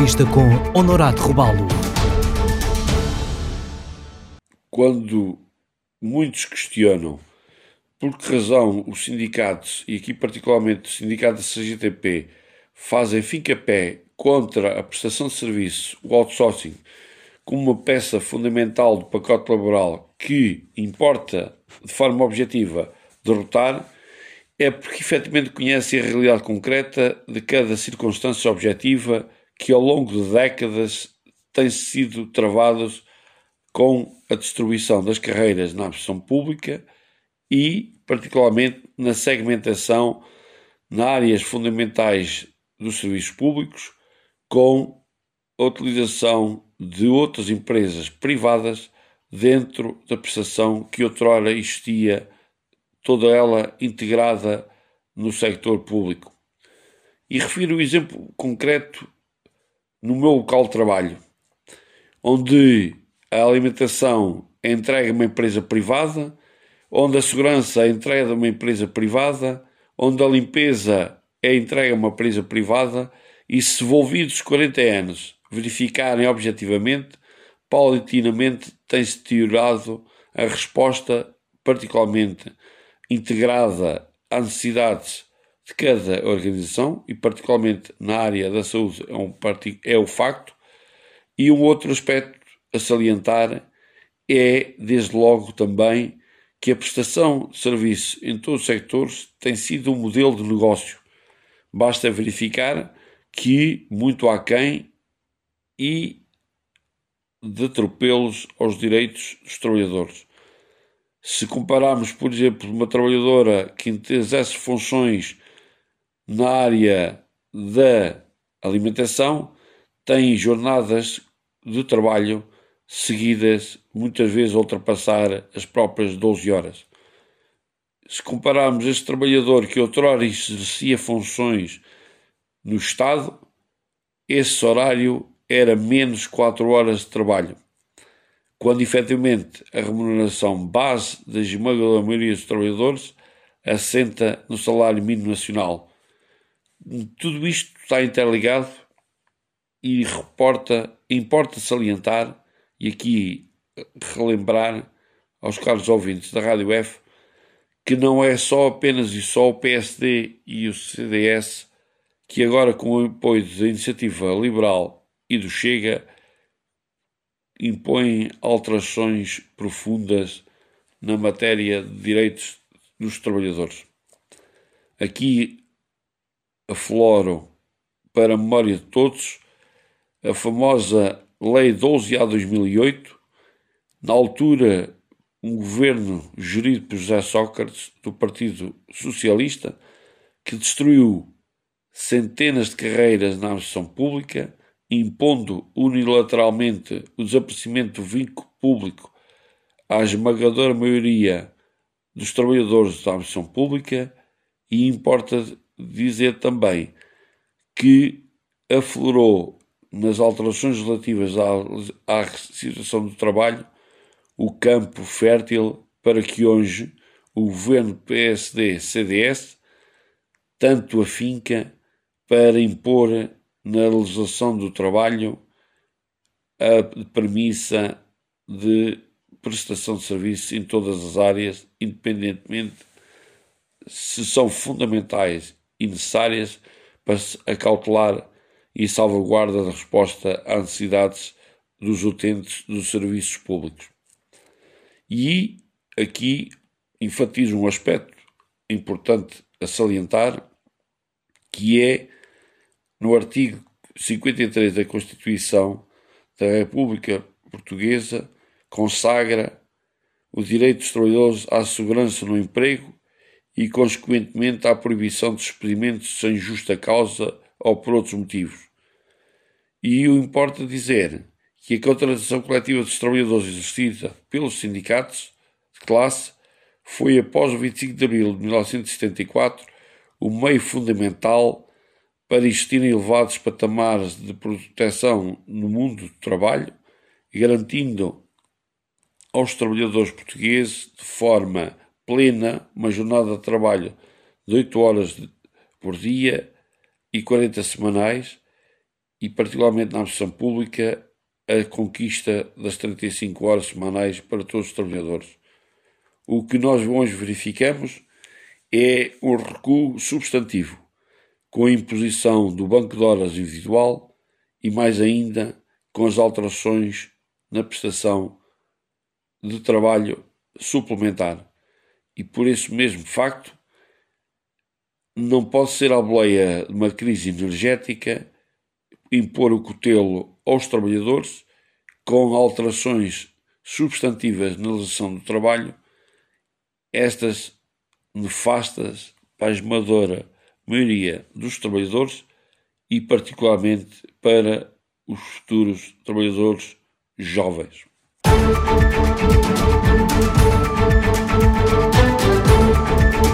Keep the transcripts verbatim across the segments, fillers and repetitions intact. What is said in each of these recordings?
Entrevista com Honorato Robalo. Quando muitos questionam por que razão os sindicatos, e aqui particularmente o sindicato da C G T P, fazem fim-capé contra a prestação de serviço, o outsourcing, como uma peça fundamental do pacote laboral que importa, de forma objetiva, derrotar, é porque efetivamente conhecem a realidade concreta de cada circunstância objetiva que ao longo de décadas tem sido travados com a distribuição das carreiras na administração pública e, particularmente, na segmentação nas áreas fundamentais dos serviços públicos, com a utilização de outras empresas privadas dentro da prestação que outrora existia, toda ela integrada no sector público. E refiro o exemplo concreto no meu local de trabalho, onde a alimentação é entregue a uma empresa privada, onde a segurança é entregue a uma empresa privada, onde a limpeza é entregue a uma empresa privada, e se envolvidos quarenta anos verificarem objetivamente, paulatinamente tem-se deteriorado a resposta, particularmente integrada às necessidades de cada organização, e particularmente na área da saúde é, um, é o facto. E um outro aspecto a salientar é, desde logo também, que a prestação de serviço em todos os sectores tem sido um modelo de negócio. Basta verificar que muito aquém e de atropelos aos direitos dos trabalhadores. Se compararmos, por exemplo, uma trabalhadora que exerce funções na área da alimentação, tem jornadas de trabalho seguidas, muitas vezes a ultrapassar as próprias doze horas. Se compararmos este trabalhador que outrora exercia funções no Estado, esse horário era menos quatro horas de trabalho, quando efetivamente a remuneração base da esmagadora maioria dos trabalhadores assenta no salário mínimo nacional. Tudo isto está interligado e reporta, importa salientar, e aqui relembrar aos caros ouvintes da Rádio F, que não é só apenas e só o P S D e o C D S que agora, com o apoio da Iniciativa Liberal e do Chega, impõem alterações profundas na matéria de direitos dos trabalhadores. Aqui afloro, para a memória de todos, a famosa Lei doze A de dois mil e oito, na altura um governo gerido por José Sócrates, do Partido Socialista, que destruiu centenas de carreiras na administração pública, impondo unilateralmente o desaparecimento do vínculo público à esmagadora maioria dos trabalhadores da administração pública. E importa dizer também que aflorou nas alterações relativas à, à situação do trabalho o campo fértil para que hoje o governo P S D C D S tanto afinca para impor na legislação do trabalho a premissa de prestação de serviço em todas as áreas, independentemente se são fundamentais e necessárias para acautelar e salvaguarda da resposta às necessidades dos utentes dos serviços públicos. E aqui enfatizo um aspecto importante a salientar, que é no artigo cinquenta e três da Constituição da República Portuguesa, consagra o direito dos trabalhadores à segurança no emprego e, consequentemente, à proibição de despedimentos sem justa causa ou por outros motivos. E o importa dizer que a contratação coletiva dos trabalhadores exercida pelos sindicatos de classe foi, após o vinte e cinco de abril de mil novecentos e setenta e quatro, o meio fundamental para existirem elevados patamares de proteção no mundo do trabalho, garantindo aos trabalhadores portugueses de forma plena uma jornada de trabalho de oito horas por dia e quarenta semanais, e particularmente na administração pública, a conquista das trinta e cinco horas semanais para todos os trabalhadores. O que nós hoje verificamos é um recuo substantivo, com a imposição do banco de horas individual e, mais ainda, com as alterações na prestação de trabalho suplementar. E por esse mesmo facto, não pode ser à boleia de uma crise energética impor o cutelo aos trabalhadores com alterações substantivas na legislação do trabalho, estas nefastas para a esmagadora maioria dos trabalhadores e particularmente para os futuros trabalhadores jovens.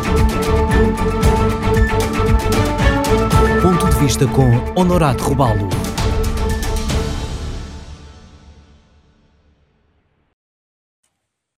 Ponto de vista com Honorato Robalo.